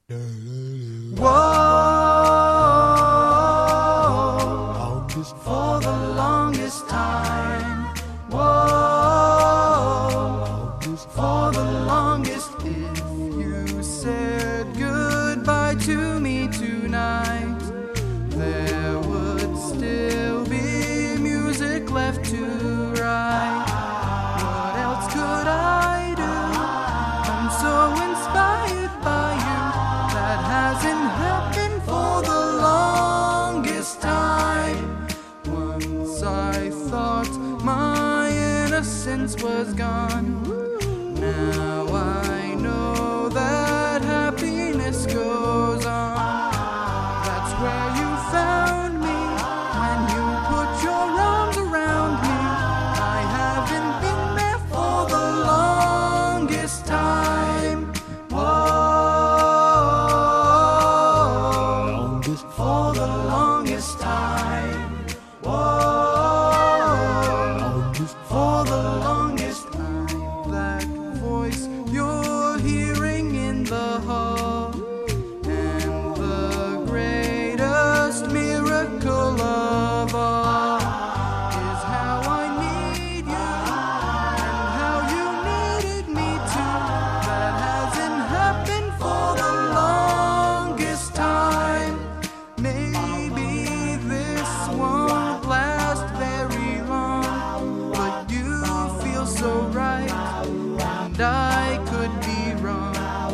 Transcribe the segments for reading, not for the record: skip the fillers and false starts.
Whoa, for the longest time. Whoa, for the longest. If you said goodbye to me tonight, there would still be music left to write. What else could I do? I'm so inspired by you. That hasn't happened for the longest time. Once I thought my innocence was gone. Now I know that happiness goes on. That's where you found me when you put your arms around me. I haven't been there for the longest time. Whoa, for the longest time. Whoa, for the longest time. That voice you're hearing in the hall, and the greatest miracle of all is how I need you and how you needed me too. That hasn't happened for the longest time. Maybe this won't last very long, but you feel so right, and I could be wrong.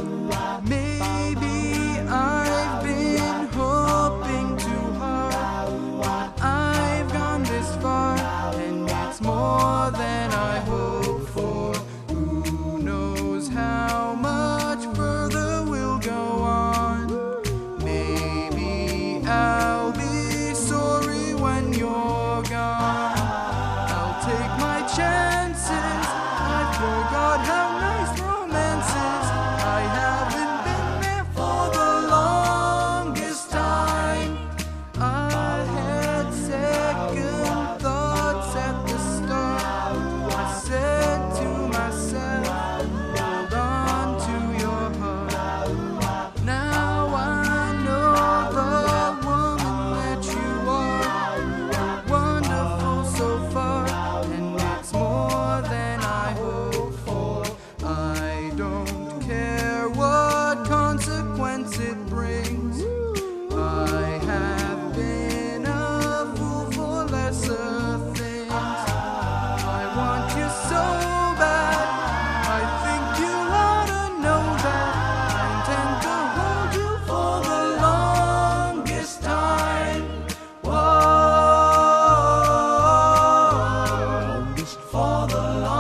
Maybe I've been hoping too hard, but I've gone this far, and it's more than I hoped for. Who knows how much further we'll go on? Maybe I'll be sorry when you're gone. I'll take my chances. I forgot how nice romance is. I haven't been there for the longest time. I had second thoughts at the start. I said to myself, hold on to your heart. Now I know the woman that you are. You're wonderful so far, and it's more than I hoped for. I don't care what consequence it brings. I have been a fool for lesser things. I want you so bad. I think you ought to know that. I intend to hold you for the longest time. Whoa, for the longest